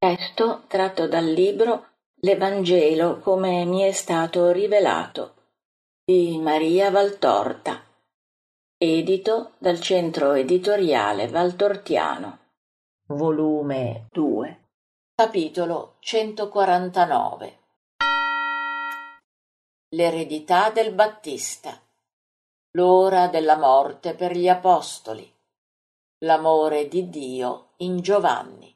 Testo tratto dal libro L'Evangelo come mi è stato rivelato di Maria Valtorta, edito dal Centro Editoriale Valtortiano, volume 2, capitolo 149. L'eredità del Battista, l'ora della morte per gli apostoli, l'amore di Dio in Giovanni.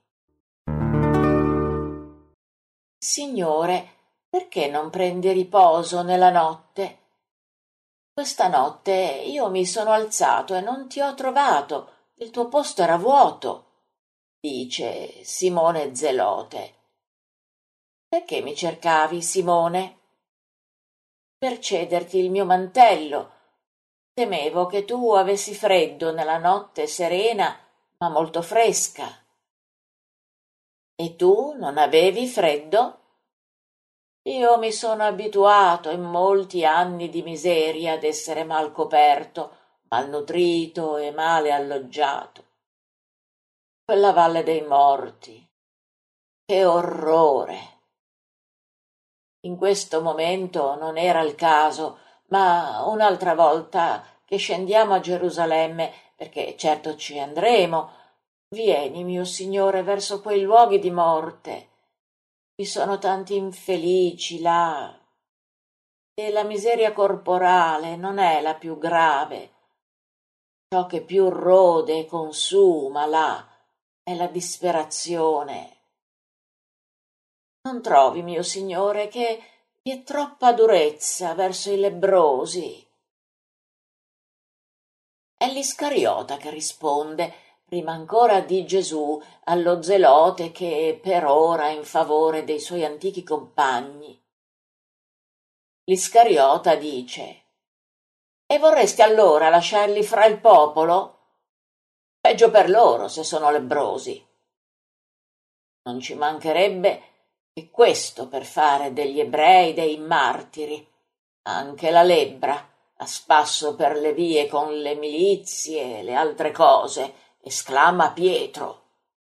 Signore, perché non prendi riposo nella notte? Questa notte io mi sono alzato e non ti ho trovato, il tuo posto era vuoto, dice Simone Zelote. Perché mi cercavi, Simone? Per cederti il mio mantello. Temevo che tu avessi freddo nella notte serena, ma molto fresca. E tu non avevi freddo? Io mi sono abituato in molti anni di miseria ad essere mal coperto, malnutrito e male alloggiato. Quella valle dei morti, che orrore! In questo momento non era il caso, ma un'altra volta che scendiamo a Gerusalemme, perché certo ci andremo, vieni, mio Signore, verso quei luoghi di morte. Vi sono tanti infelici là, e la miseria corporale non è la più grave. Ciò che più rode e consuma là è la disperazione. Non trovi, mio Signore, che vi è troppa durezza verso i lebbrosi? È l'Iscariota che risponde, prima ancora di Gesù, allo Zelote che per ora è in favore dei suoi antichi compagni. L'Iscariota dice: «E vorresti allora lasciarli fra il popolo? Peggio per loro se sono lebbrosi. Non ci mancherebbe che questo per fare degli ebrei dei martiri, anche la lebbra, a spasso per le vie con le milizie e le altre cose», esclama Pietro.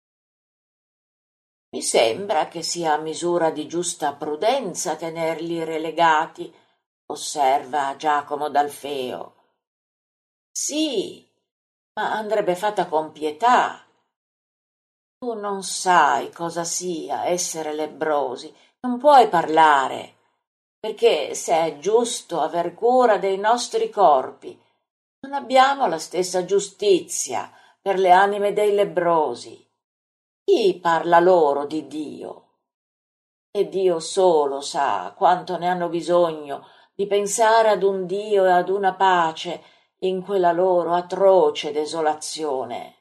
Mi sembra che sia misura di giusta prudenza tenerli relegati, osserva Giacomo d'Alfeo. Sì, ma andrebbe fatta con pietà. Tu non sai cosa sia essere lebbrosi, non puoi parlare, perché se è giusto aver cura dei nostri corpi, non abbiamo la stessa giustizia per le anime dei lebbrosi. Chi parla loro di Dio? E Dio solo sa quanto ne hanno bisogno di pensare ad un Dio e ad una pace in quella loro atroce desolazione.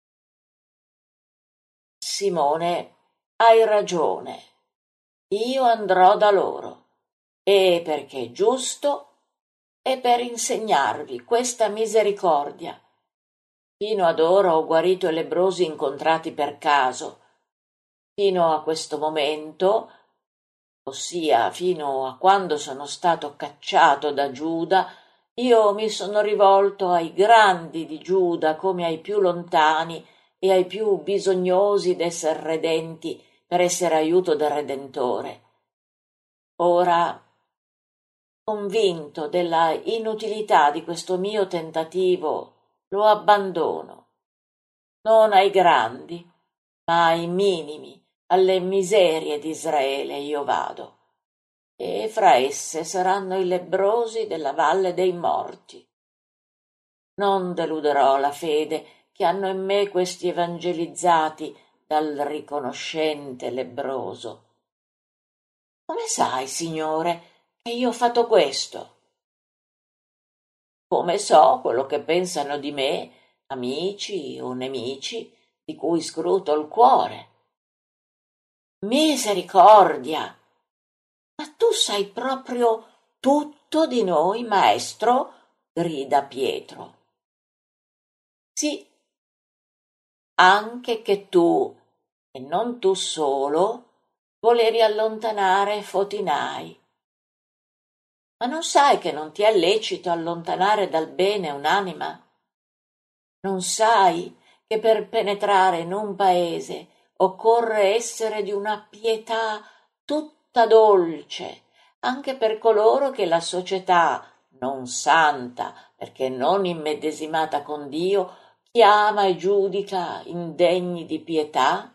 Simone, hai ragione. Io andrò da loro, e perché è giusto, e per insegnarvi questa misericordia. Fino ad ora ho guarito i lebbrosi incontrati per caso. Fino a questo momento, ossia fino a quando sono stato cacciato da Giuda, io mi sono rivolto ai grandi di Giuda come ai più lontani e ai più bisognosi d'esser redenti per essere aiuto del Redentore. Ora, convinto della inutilità di questo mio tentativo, lo abbandono, non ai grandi, ma ai minimi, alle miserie di Israele io vado, e fra esse saranno i lebbrosi della valle dei morti. Non deluderò la fede che hanno in me questi evangelizzati dal riconoscente lebbroso. Come sai, Signore, che io ho fatto questo? Come so quello che pensano di me, amici o nemici, di cui scruto il cuore. Misericordia! Ma tu sai proprio tutto di noi, maestro? Grida Pietro. Sì, anche che tu, e non tu solo, volevi allontanare Fotinai. Ma non sai che non ti è lecito allontanare dal bene un'anima? Non sai che per penetrare in un paese occorre essere di una pietà tutta dolce, anche per coloro che la società, non santa, perché non immedesimata con Dio, chiama e giudica indegni di pietà?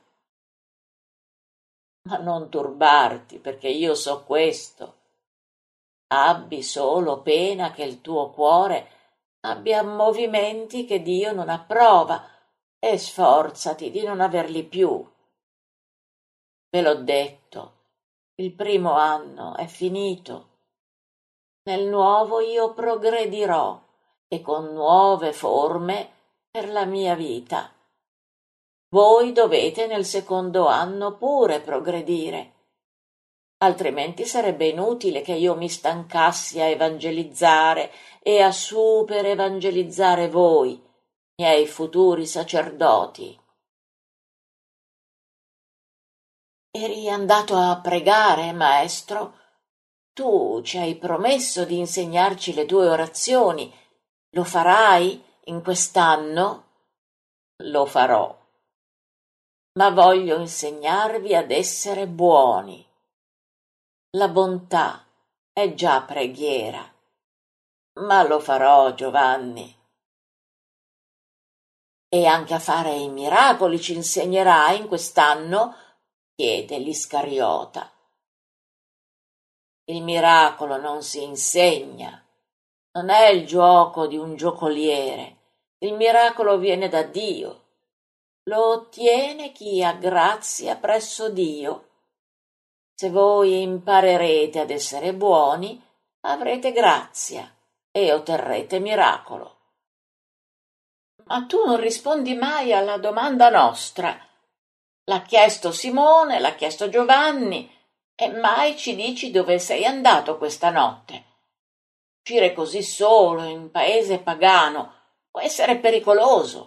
Ma non turbarti, perché io so questo. Abbi solo pena che il tuo cuore abbia movimenti che Dio non approva e sforzati di non averli più. Ve l'ho detto, il primo anno è finito. Nel nuovo io progredirò e con nuove forme per la mia vita. Voi dovete nel secondo anno pure progredire, altrimenti sarebbe inutile che io mi stancassi a evangelizzare e a super evangelizzare voi, miei futuri sacerdoti. Eri andato a pregare, maestro? Tu ci hai promesso di insegnarci le tue orazioni. Lo farai in quest'anno? Lo farò. Ma voglio insegnarvi ad essere buoni. La bontà è già preghiera, ma lo farò, Giovanni. E anche a fare i miracoli ci insegnerai in quest'anno? Chiede l'Iscariota. Il miracolo non si insegna, non è il gioco di un giocoliere. Il miracolo viene da Dio. Lo ottiene chi ha grazia presso Dio. Se voi imparerete ad essere buoni, avrete grazia e otterrete miracolo. Ma tu non rispondi mai alla domanda nostra. L'ha chiesto Simone, l'ha chiesto Giovanni, e mai ci dici dove sei andato questa notte. Uscire così solo in paese pagano può essere pericoloso.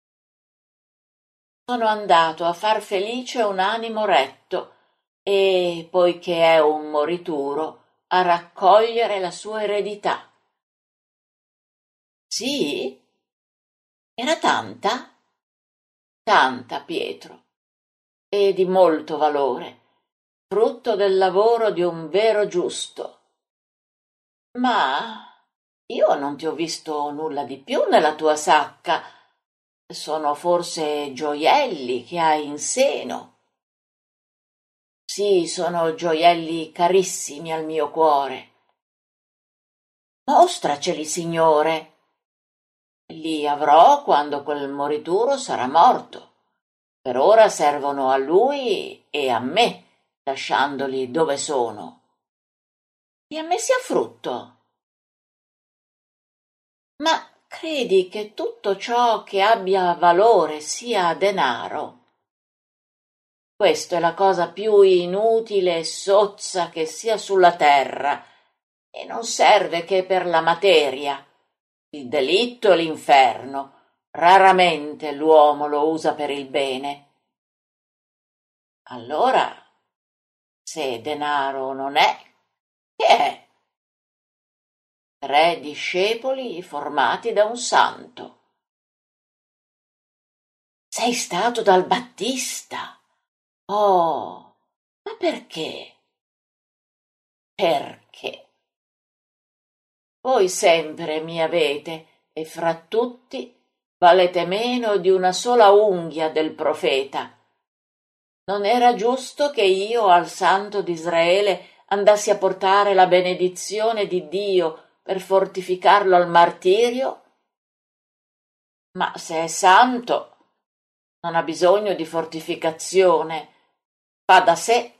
Sono andato a far felice un animo retto e, poiché è un morituro, a raccogliere la sua eredità. Sì? Era tanta? Tanta, Pietro, e di molto valore, frutto del lavoro di un vero giusto. Ma io non ti ho visto nulla di più nella tua sacca. Sono forse gioielli che hai in seno. Sì, sono gioielli carissimi al mio cuore. Mostraceli, Signore. Li avrò quando quel morituro sarà morto. Per ora servono a lui e a me, lasciandoli dove sono. Li ha messi a frutto. Ma credi che tutto ciò che abbia valore sia denaro? Questa è la cosa più inutile e sozza che sia sulla terra, e non serve che per la materia. Il delitto e l'inferno. Raramente l'uomo lo usa per il bene. Allora, se denaro non è, che è? 3 discepoli formati da un santo. Sei stato dal Battista? Oh, ma perché? Perché? Voi sempre mi avete, e fra tutti valete meno di una sola unghia del profeta. Non era giusto che io al santo d'Israele andassi a portare la benedizione di Dio per fortificarlo al martirio? Ma se è santo, non ha bisogno di fortificazione, fa da sé.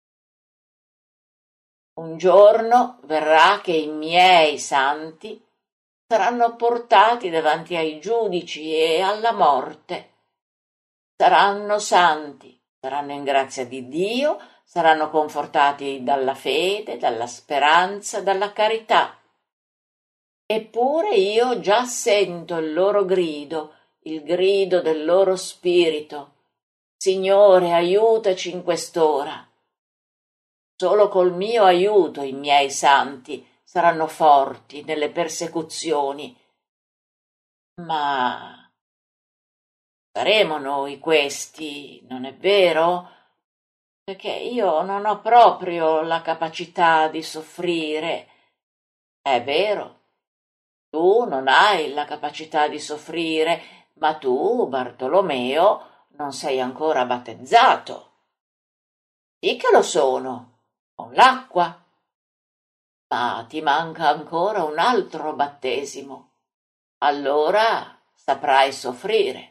Un giorno verrà che i miei santi saranno portati davanti ai giudici e alla morte. Saranno santi, saranno in grazia di Dio, saranno confortati dalla fede, dalla speranza, dalla carità. Eppure io già sento il loro grido, il grido del loro spirito. Signore, aiutaci in quest'ora. Solo col mio aiuto i miei santi saranno forti nelle persecuzioni. Ma saremo noi questi, non è vero? Perché io non ho proprio la capacità di soffrire. È vero, tu non hai la capacità di soffrire, ma tu, Bartolomeo, non sei ancora battezzato. Sì che lo sono, con l'acqua, ma ti manca ancora un altro battesimo. Allora saprai soffrire.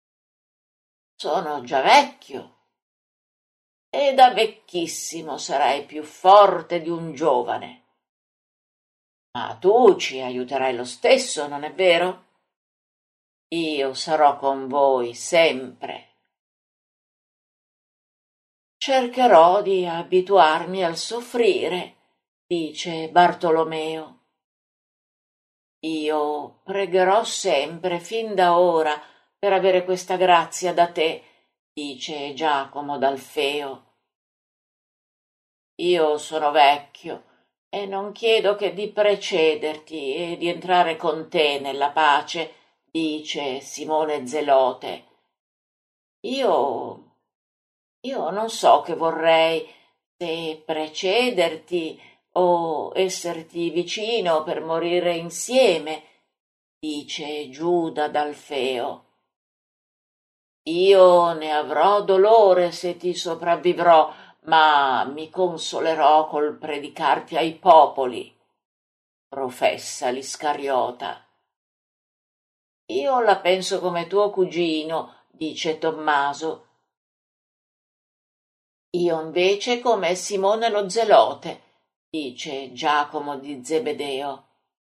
Sono già vecchio e da vecchissimo sarai più forte di un giovane. Ma tu ci aiuterai lo stesso, non è vero? Io sarò con voi sempre. Cercherò di abituarmi al soffrire, dice Bartolomeo. Io pregherò sempre fin da ora per avere questa grazia da te, dice Giacomo d'Alfeo. Io sono vecchio e non chiedo che di precederti e di entrare con te nella pace, dice Simone Zelote. Io non so che vorrei, se precederti o esserti vicino per morire insieme, dice Giuda d'Alfeo. Io ne avrò dolore se ti sopravvivrò, ma mi consolerò col predicarti ai popoli, professa l'Iscariota. Io la penso come tuo cugino, dice Tommaso. Io invece come Simone lo Zelote, dice Giacomo di Zebedeo.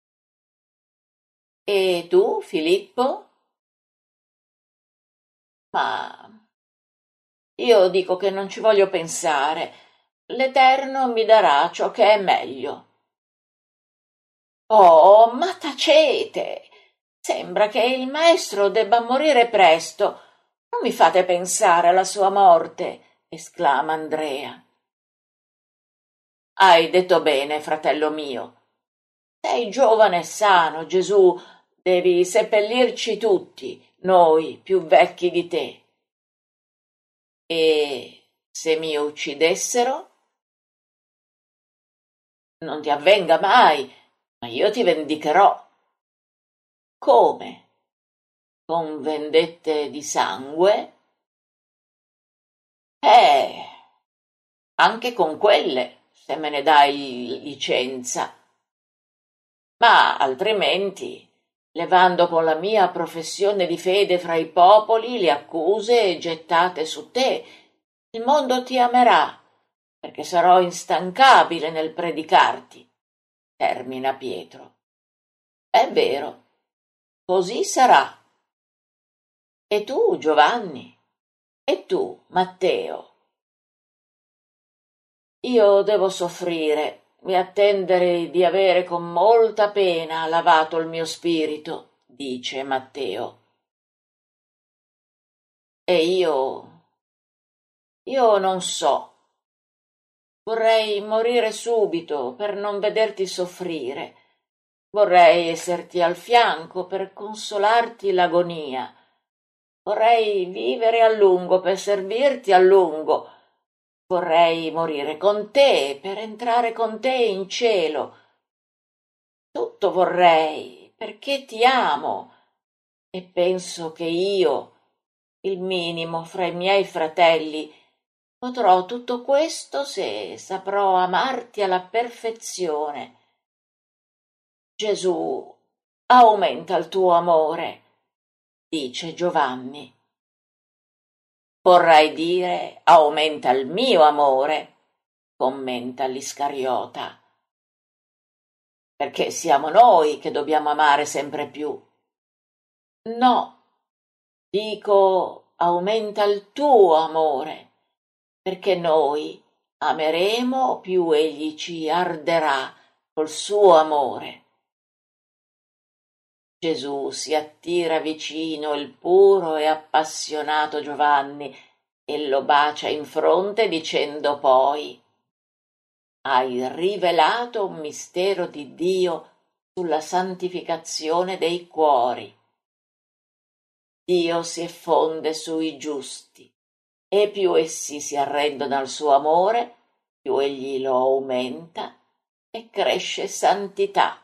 E tu, Filippo? Ma io dico che non ci voglio pensare. L'Eterno mi darà ciò che è meglio. Oh, ma tacete! Sembra che il maestro debba morire presto. Non mi fate pensare alla sua morte, esclama Andrea. Hai detto bene, fratello mio. Sei giovane e sano, Gesù, devi seppellirci tutti, noi più vecchi di te. E se mi uccidessero? Non ti avvenga mai, ma io ti vendicherò. Come? Con vendette di sangue? Eh, anche con quelle, se me ne dai licenza. Ma altrimenti, levando con la mia professione di fede fra i popoli le accuse gettate su te, il mondo ti amerà, perché sarò instancabile nel predicarti, termina Pietro. È vero, così sarà. E tu, Giovanni? E tu, Matteo? Io devo soffrire e attendere di avere con molta pena lavato il mio spirito, dice Matteo. E io non so. Vorrei morire subito per non vederti soffrire. Vorrei esserti al fianco per consolarti l'agonia. Vorrei vivere a lungo per servirti a lungo. Vorrei morire con te per entrare con te in cielo. Tutto vorrei, perché ti amo e penso che io, il minimo fra i miei fratelli, potrò tutto questo se saprò amarti alla perfezione. Gesù, aumenta il tuo amore, dice Giovanni. Vorrai dire aumenta il mio amore, commenta l'Iscariota, perché siamo noi che dobbiamo amare sempre più. No, dico aumenta il tuo amore, perché noi ameremo più egli ci arderà col suo amore. Gesù si attira vicino il puro e appassionato Giovanni e lo bacia in fronte dicendo poi: hai rivelato un mistero di Dio sulla santificazione dei cuori. Dio si effonde sui giusti, e più essi si arrendono al suo amore, più egli lo aumenta e cresce santità.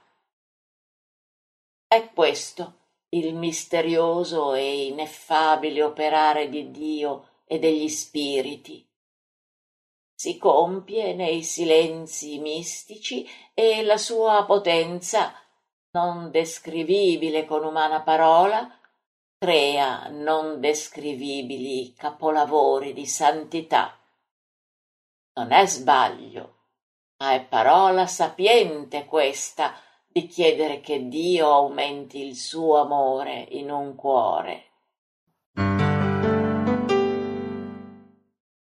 È questo il misterioso e ineffabile operare di Dio e degli spiriti. Si compie nei silenzi mistici e la sua potenza, non descrivibile con umana parola, crea non descrivibili capolavori di santità. Non è sbaglio, ma è parola sapiente questa di chiedere che Dio aumenti il suo amore in un cuore.